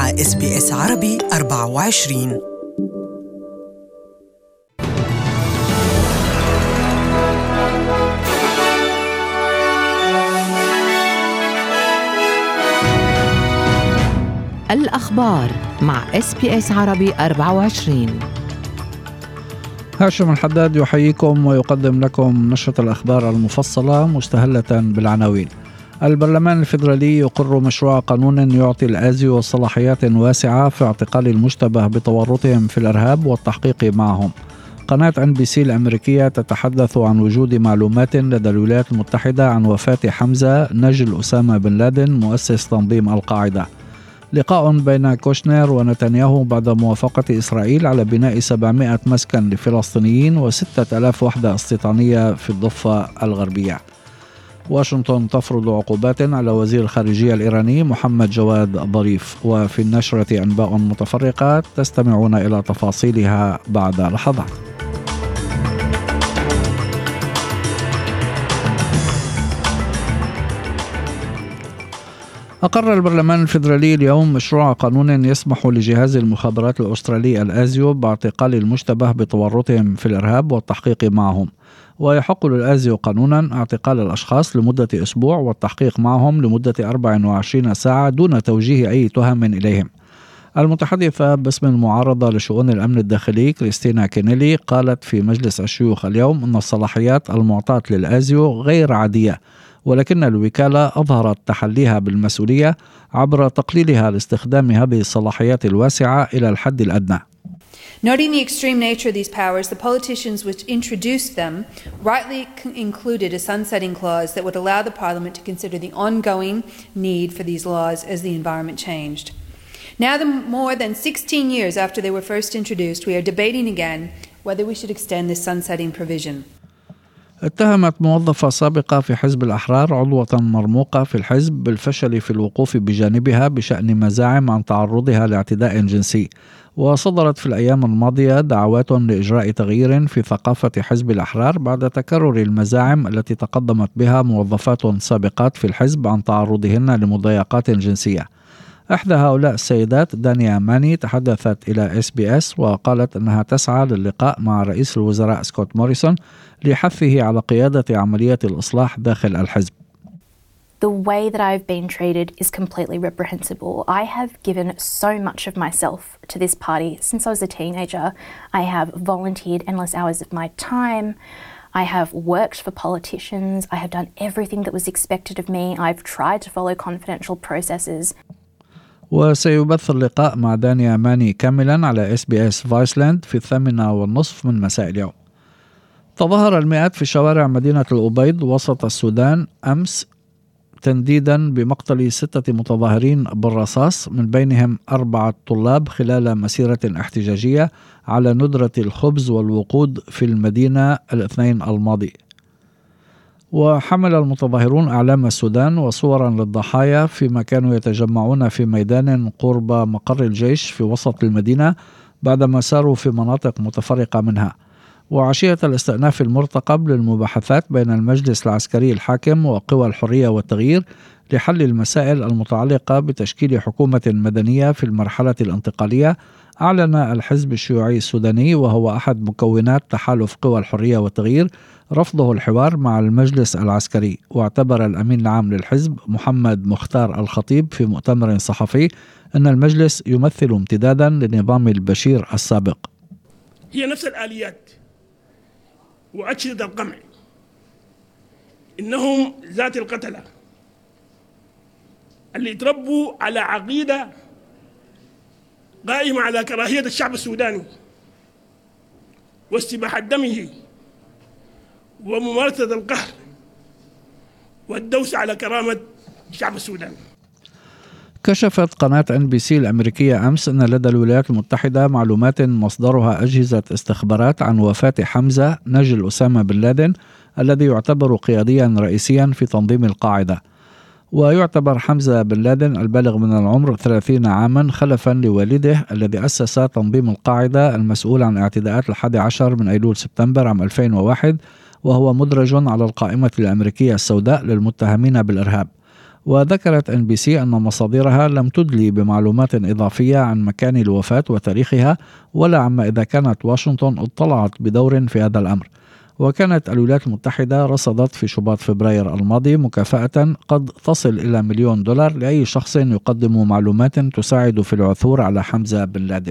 مع SBS عربي 24. الأخبار مع SBS عربي 24. هاشم الحداد يحييكم ويقدم لكم نشرة الأخبار المفصلة مستهلة بالعناوين. البرلمان الفيدرالي يقر مشروع قانون يعطي الآزيو صلاحيات واسعة في اعتقال المشتبه بتورطهم في الإرهاب والتحقيق معهم. قناة NBC الأمريكية تتحدث عن وجود معلومات لدى الولايات المتحدة عن وفاة حمزة نجل أسامة بن لادن مؤسس تنظيم القاعدة. لقاء بين كوشنر ونتنياهو بعد موافقة إسرائيل على بناء 700 مسكن لفلسطينيين و6,000 وحدة استيطانية في الضفة الغربية. واشنطن تفرض عقوبات على وزير الخارجية الإيراني محمد جواد ظريف. وفي النشرة أنباء متفرقة تستمعون إلى تفاصيلها بعد لحظات. أقر البرلمان الفيدرالي اليوم مشروع قانون يسمح لجهاز المخابرات الأسترالي الآزيو باعتقال المشتبه بتورطهم في الإرهاب والتحقيق معهم. ويحق للآزيو قانونا اعتقال الأشخاص لمدة أسبوع والتحقيق معهم لمدة 24 ساعة دون توجيه أي تهم إليهم. المتحدثة باسم المعارضة لشؤون الأمن الداخلي كريستينا كينيلي قالت في مجلس الشيوخ اليوم أن الصلاحيات المعطاة للآزيو غير عادية، ولكن الوكالة أظهرت تحليها بالمسؤولية عبر تقليلها لاستخدام هذه الصلاحيات الواسعة إلى الحد الأدنى. Noting the extreme nature of these powers, the politicians which introduced them rightly included a sunsetting clause that would allow the Parliament to consider the ongoing need for these laws as the environment changed. Now, more than 16 years after they were first introduced, we are debating again whether we should extend this sunsetting provision. اتهمت موظفة سابقة في حزب الأحرار عضوة مرموقة في الحزب بالفشل في الوقوف بجانبها بشأن مزاعم عن تعرضها لاعتداء جنسي. وصدرت في الأيام الماضية دعوات لإجراء تغيير في ثقافة حزب الأحرار بعد تكرر المزاعم التي تقدمت بها موظفات سابقات في الحزب عن تعرضهن لمضايقات جنسية. إحدى هؤلاء السيدات دانيا ماني تحدثت إلى SBS وقالت أنها تسعى للقاء مع رئيس الوزراء سكوت موريسون لحثه على قيادة عملية الإصلاح داخل الحزب. The way that I've been treated is completely reprehensible. I have given so much of myself to this party since I was a teenager. I have volunteered endless hours of my time. I have worked for politicians. I have done everything that was expected of me. I've tried to follow confidential processes. وسيبث اللقاء مع دانيا ماني كاملا على SBS فايسلاند في 8:30 من مساء اليوم. تظاهر المئات في شوارع مدينة الأبيض وسط السودان أمس تنديدا بمقتل 6 متظاهرين بالرصاص من بينهم 4 طلاب خلال مسيرة احتجاجية على ندرة الخبز والوقود في المدينة الاثنين الماضي. وحمل المتظاهرون أعلام السودان وصورا للضحايا فيما كانوا يتجمعون في ميدان قرب مقر الجيش في وسط المدينة بعدما ساروا في مناطق متفرقة منها. وعشية الاستئناف المرتقب للمباحثات بين المجلس العسكري الحاكم وقوى الحرية والتغيير لحل المسائل المتعلقة بتشكيل حكومة مدنية في المرحلة الانتقالية، أعلن الحزب الشيوعي السوداني وهو أحد مكونات تحالف قوى الحرية والتغيير رفضه الحوار مع المجلس العسكري. واعتبر الأمين العام للحزب محمد مختار الخطيب في مؤتمر صحفي أن المجلس يمثل امتدادا لنظام البشير السابق. هي نفس الآليات وأشرطة القمع، إنهم ذات القتلة اللي تربوا على عقيدة قائمة على كراهية الشعب السوداني واستباحة دمه وممارسة القهر والدوس على كرامة الشعب السوداني. كشفت قناة NBC الأمريكية أمس أن لدى الولايات المتحدة معلومات مصدرها أجهزة استخبارات عن وفاة حمزة نجل أسامة بن لادن الذي يعتبر قياديا رئيسيا في تنظيم القاعدة. ويعتبر حمزة بن لادن البالغ من العمر 30 عاما خلفا لوالده الذي أسس تنظيم القاعدة المسؤول عن اعتداءات 11 من أيلول سبتمبر عام 2001، وهو مدرج على القائمة الأمريكية السوداء للمتهمين بالإرهاب. وذكرت NBC أن مصادرها لم تدلي بمعلومات إضافية عن مكان الوفاة وتاريخها ولا عما إذا كانت واشنطن اطلعت بدور في هذا الأمر. وكانت الولايات المتحدة رصدت في شباط فبراير الماضي مكافأة قد تصل إلى $1,000,000 لأي شخص يقدم معلومات تساعد في العثور على حمزة بن لادن.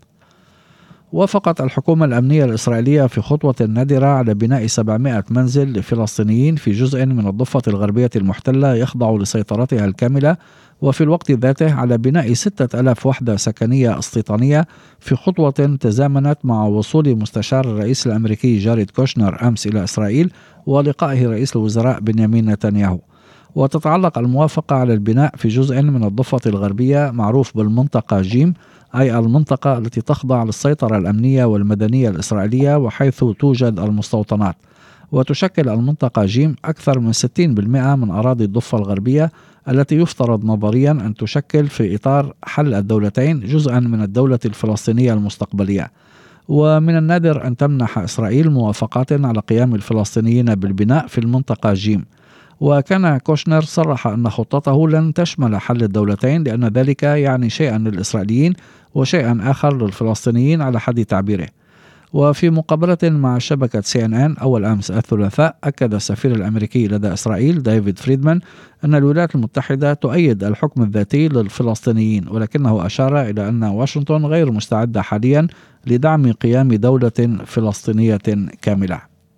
وافقت الحكومة الأمنية الإسرائيلية في خطوة نادرة على بناء 700 منزل لفلسطينيين في جزء من الضفة الغربية المحتلة يخضع لسيطرتها الكاملة، وفي الوقت ذاته على بناء 6,000 وحدة سكنية استيطانية في خطوة تزامنت مع وصول مستشار الرئيس الأمريكي جاريد كوشنر أمس إلى إسرائيل ولقائه رئيس الوزراء بنيامين نتنياهو. وتتعلق الموافقة على البناء في جزء من الضفة الغربية معروف بالمنطقة جيم، أي المنطقة التي تخضع للسيطرة الأمنية والمدنية الإسرائيلية وحيث توجد المستوطنات. وتشكل المنطقة جيم أكثر من 60% من أراضي الضفة الغربية التي يفترض نظريا أن تشكل في إطار حل الدولتين جزءا من الدولة الفلسطينية المستقبلية. ومن النادر أن تمنح إسرائيل موافقات على قيام الفلسطينيين بالبناء في المنطقة جيم. وكان كوشنر صرح أن خطته لن تشمل حل الدولتين لأن ذلك يعني شيئا للإسرائيليين وشيئا آخر للفلسطينيين على حد تعبيره. وفي مقابلة مع شبكة CNN أول أمس الثلاثاء، أكد السفير الأمريكي لدى إسرائيل ديفيد فريدمان أن الولايات المتحدة تؤيد الحكم الذاتي للفلسطينيين، ولكنه أشار إلى أن واشنطن غير مستعدة حاليا لدعم قيام دولة فلسطينية كاملة.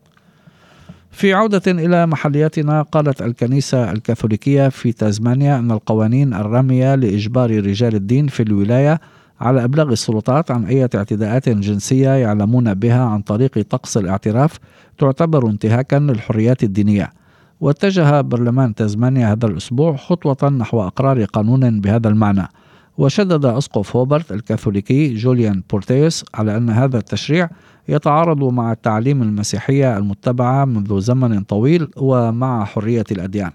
في عودة إلى محلياتنا، قالت الكنيسة الكاثوليكية في تازمانيا أن القوانين الرامية لإجبار رجال الدين في الولاية على إبلاغ السلطات عن أي اعتداءات جنسية يعلمون بها عن طريق طقس الاعتراف تعتبر انتهاكا للحريات الدينية. واتجه برلمان تازمانيا هذا الأسبوع خطوة نحو إقرار قانون بهذا المعنى. وشدد أسقف هوبرت الكاثوليكي جوليان بورتيوس على أن هذا التشريع يتعارض مع التعاليم المسيحية المتبعة منذ زمن طويل ومع حرية الأديان.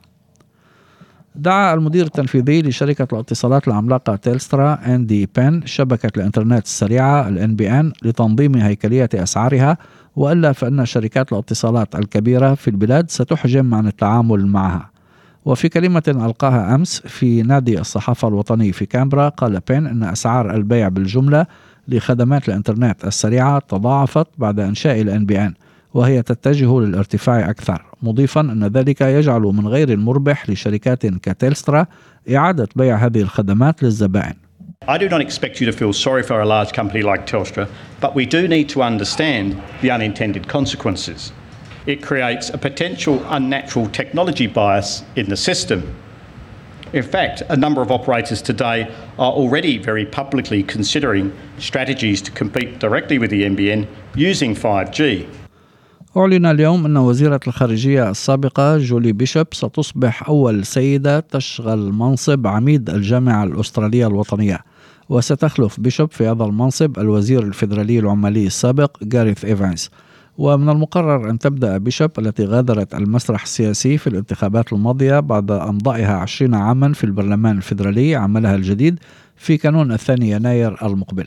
دعا المدير التنفيذي لشركة الاتصالات العملاقة تيلسترا أندي بين شبكة الإنترنت السريعة NBN لتنظيم هيكلية أسعارها، وإلا فإن شركات الاتصالات الكبيرة في البلاد ستحجم عن التعامل معها. وفي كلمة ألقاها أمس في نادي الصحافة الوطني في كامبرا، قال بين أن أسعار البيع بالجملة لخدمات الإنترنت السريعة تضاعفت بعد إنشاء NBN، وهي تتجه للارتفاع أكثر، مضيفا أن ذلك يجعل من غير المربح لشركات كتيلسترا إعادة بيع هذه الخدمات للزبائن. I do not expect you to feel sorry for a large company like Telstra, but we do need to understand the unintended consequences. It creates a potential unnatural technology bias in the system. In fact, a number of operators today are already very publicly considering strategies to compete directly with the NBN using 5G. أعلن اليوم أن وزيرة الخارجية السابقة جولي بيشوب ستصبح أول سيدة تشغل منصب عميد الجامعة الأسترالية الوطنية، وستخلف بيشوب في هذا المنصب الوزير الفيدرالي العمالي السابق غاريث إيفانز. ومن المقرر أن تبدأ بيشوب التي غادرت المسرح السياسي في الانتخابات الماضية بعد أمضائها 20 عاما في البرلمان الفيدرالي عملها الجديد في كانون 2 يناير المقبل.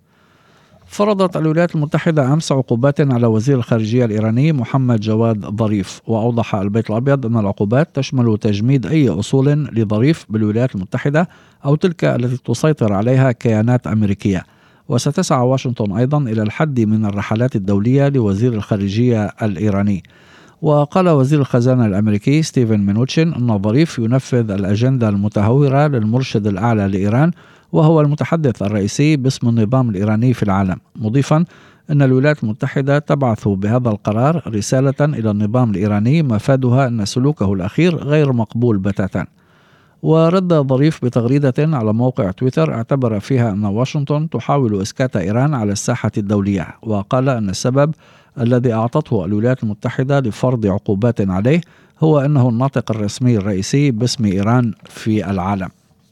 فرضت الولايات المتحدة أمس عقوبات على وزير الخارجية الإيراني محمد جواد ظريف، وأوضح البيت الأبيض أن العقوبات تشمل تجميد أي أصول لظريف بالولايات المتحدة أو تلك التي تسيطر عليها كيانات أمريكية. وستسعى واشنطن أيضا إلى الحد من الرحلات الدولية لوزير الخارجية الإيراني. وقال وزير الخزانة الأمريكي ستيفن مينوتشن أن ظريف ينفذ الأجندة المتهورة للمرشد الأعلى لإيران، وهو المتحدث الرئيسي باسم النظام الإيراني في العالم، مضيفا أن الولايات المتحدة تبعث بهذا القرار رسالة إلى النظام الإيراني مفادها أن سلوكه الأخير غير مقبول بتاتا. ورد ظريف بتغريدة على موقع تويتر اعتبر فيها أن واشنطن تحاول إسكات إيران على الساحة الدولية، وقال أن السبب الذي أعطته الولايات المتحدة لفرض عقوبات عليه هو أنه الناطق الرسمي الرئيسي باسم إيران في العالم.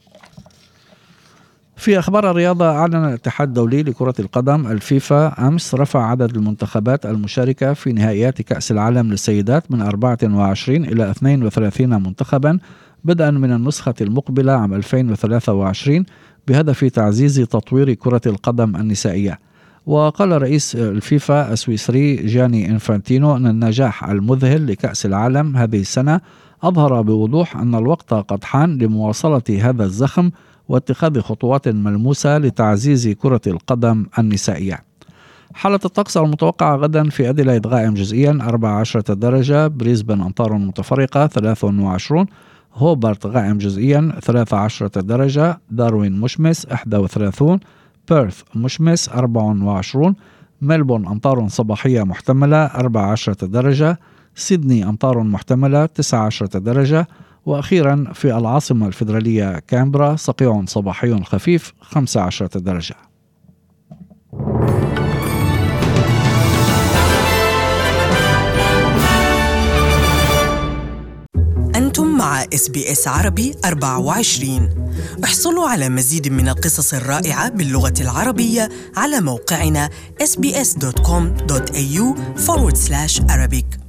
في أخبار الرياضة، أعلن الاتحاد الدولي لكرة القدم الفيفا أمس رفع عدد المنتخبات المشاركة في نهائيات كأس العالم للسيدات من 24 إلى 32 منتخبا بدءا من النسخة المقبلة عام 2023 بهدف تعزيز تطوير كرة القدم النسائية. وقال رئيس الفيفا السويسري جاني إنفانتينو أن النجاح المذهل لكأس العالم هذه السنة أظهر بوضوح أن الوقت قد حان لمواصلة هذا الزخم واتخاذ خطوات ملموسة لتعزيز كرة القدم النسائية. حالة الطقس المتوقعة غدا في أديلايد غائم جزئيا 14 درجة، بريسبن أمطار متفرقة 23، هوبارت غائم جزئيا 13 درجة، داروين مشمس 31، بيرث مشمس 24، ملبورن أمطار صباحية محتملة 14 درجة، سيدني أمطار محتملة 19 درجة، وأخيرا في العاصمة الفيدرالية كامبرا صقيع صباحي خفيف 15 درجة. أنتم مع SBS عربي 24. احصلوا على مزيد من القصص الرائعة باللغة العربية على موقعنا sbs.com.au/Arabic.